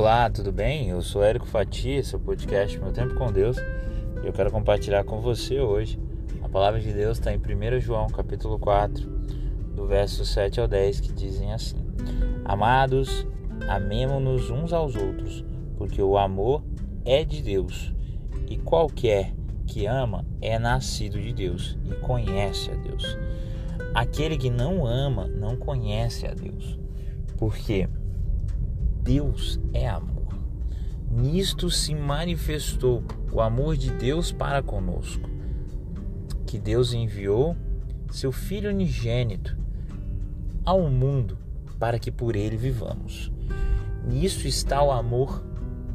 Olá, tudo bem? Eu sou Érico Fati, esse é o podcast Meu Tempo com Deus e eu quero compartilhar com você hoje. A palavra de Deus está em 1 João, capítulo 4, do verso 7 ao 10, que dizem assim: Amados, amemo-nos uns aos outros, porque o amor é de Deus, e qualquer que ama é nascido de Deus e conhece a Deus. Aquele que não ama não conhece a Deus, porque Deus é amor. Nisto se manifestou o amor de Deus para conosco, que Deus enviou seu Filho unigênito ao mundo para que por ele vivamos. Nisso está o amor,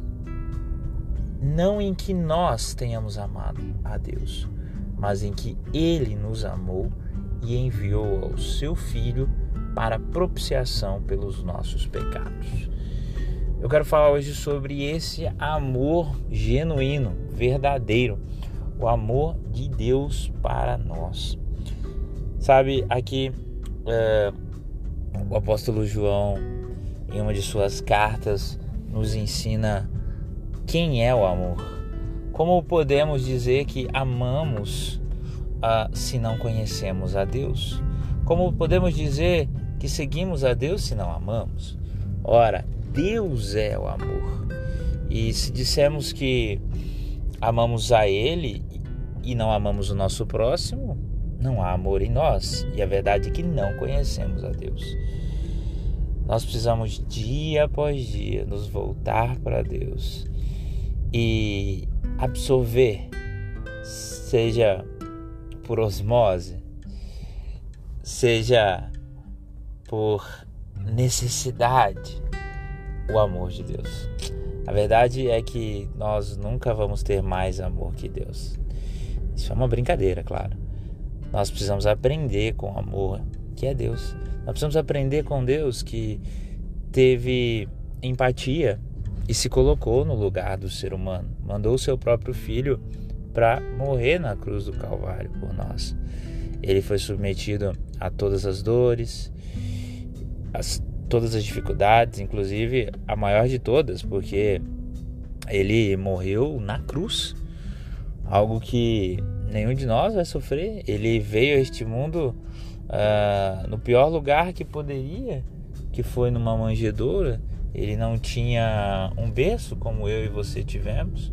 não em que nós tenhamos amado a Deus, mas em que Ele nos amou e enviou ao seu Filho para propiciação pelos nossos pecados. Eu quero falar hoje sobre esse amor genuíno, verdadeiro, o amor de Deus para nós. Sabe, aqui o apóstolo João, em uma de suas cartas, nos ensina quem é o amor. Como podemos dizer que amamos se não conhecemos a Deus? Como podemos dizer que seguimos a Deus se não amamos? Ora, Deus é o amor. E se dissermos que amamos a Ele e não amamos o nosso próximo, não há amor em nós. E a verdade é que não conhecemos a Deus. Nós precisamos dia após dia nos voltar para Deus e absorver, seja por osmose, seja por necessidade, o amor de Deus. A verdade é que nós nunca vamos ter mais amor que Deus. Isso é uma brincadeira, claro. Nós precisamos aprender com o amor que é Deus. Nós precisamos aprender com Deus que teve empatia e se colocou no lugar do ser humano. Mandou o seu próprio filho para morrer na cruz do Calvário por nós. Ele foi submetido a todas as dores, todas as dificuldades, inclusive a maior de todas, porque ele morreu na cruz, algo que nenhum de nós vai sofrer. Ele veio a este mundo no pior lugar que poderia, que foi numa manjedoura. Ele não tinha um berço como eu e você tivemos.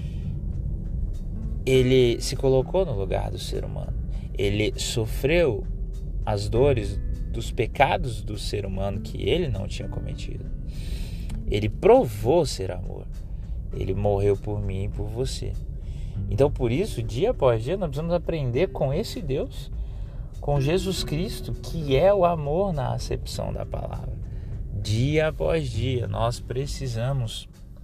Ele se colocou no lugar do ser humano. Ele sofreu as dores dos pecados do ser humano que ele não tinha cometido. Ele provou ser amor. Ele morreu por mim e por você. Então, por isso, dia após dia, nós precisamos aprender com esse Deus, com Jesus Cristo, que é o amor na acepção da palavra. Dia após dia, nós precisamos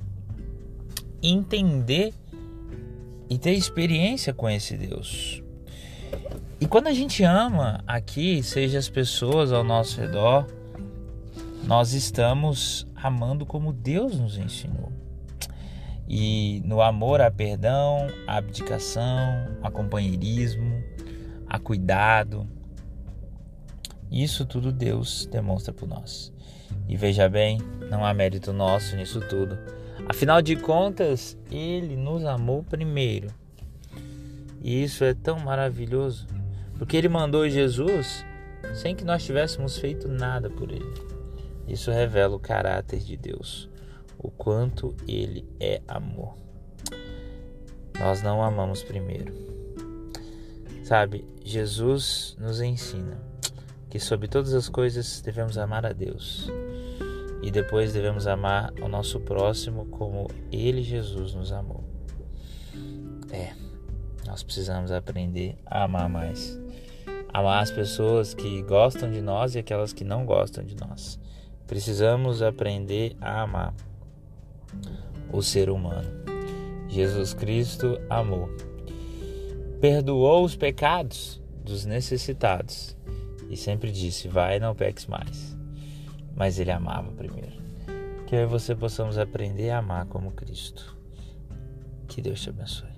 entender e ter experiência com esse Deus. E quando a gente ama aqui, seja as pessoas ao nosso redor, nós estamos amando como Deus nos ensinou. E no amor há perdão, há abdicação, há companheirismo, há cuidado. Isso tudo Deus demonstra por nós. E veja bem, não há mérito nosso nisso tudo. Afinal de contas, Ele nos amou primeiro. E isso é tão maravilhoso, porque Ele mandou Jesus sem que nós tivéssemos feito nada por Ele. Isso revela o caráter de Deus, o quanto Ele é amor. Nós não amamos primeiro. Sabe, Jesus nos ensina que sobre todas as coisas devemos amar a Deus. E depois devemos amar o nosso próximo como Ele, Jesus, nos amou. Nós precisamos aprender a amar mais. Amar as pessoas que gostam de nós e aquelas que não gostam de nós. Precisamos aprender a amar o ser humano. Jesus Cristo amou. Perdoou os pecados dos necessitados. E sempre disse, vai, não peques mais. Mas Ele amava primeiro. Que eu e você possamos aprender a amar como Cristo. Que Deus te abençoe.